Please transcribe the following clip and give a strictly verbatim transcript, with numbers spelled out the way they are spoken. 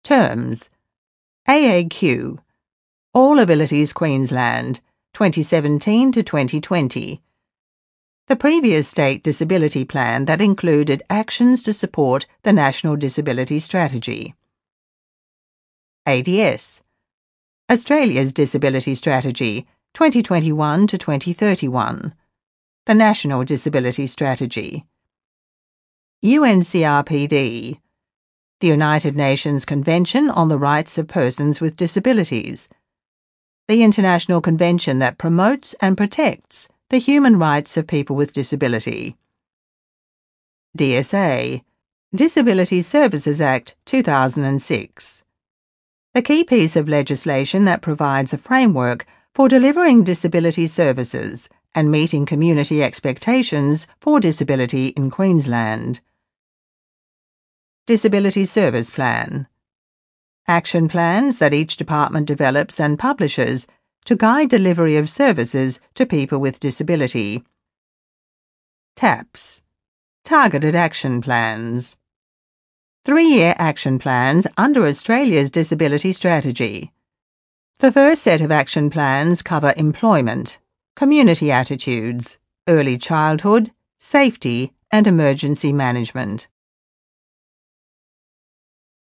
Terms: A A Q, All Abilities Queensland, twenty seventeen to twenty twenty. The previous state disability plan that included actions to support the National Disability Strategy. A D S, Australia's Disability Strategy, twenty twenty-one to twenty thirty-one. The National Disability Strategy. U N C R P D, the United Nations Convention on the Rights of Persons with Disabilities, the international convention that promotes and protects the human rights of people with disability. D S A, Disability Services Act two thousand six, the key piece of legislation that provides a framework for delivering disability services and meeting community expectations for disability in Queensland. Disability Service Plan, action plans that each department develops and publishes to guide delivery of services to people with disability. TAPS, Targeted Action Plans, three-year action plans under Australia's Disability Strategy. The first set of action plans cover employment, community attitudes, early childhood, safety, and emergency management.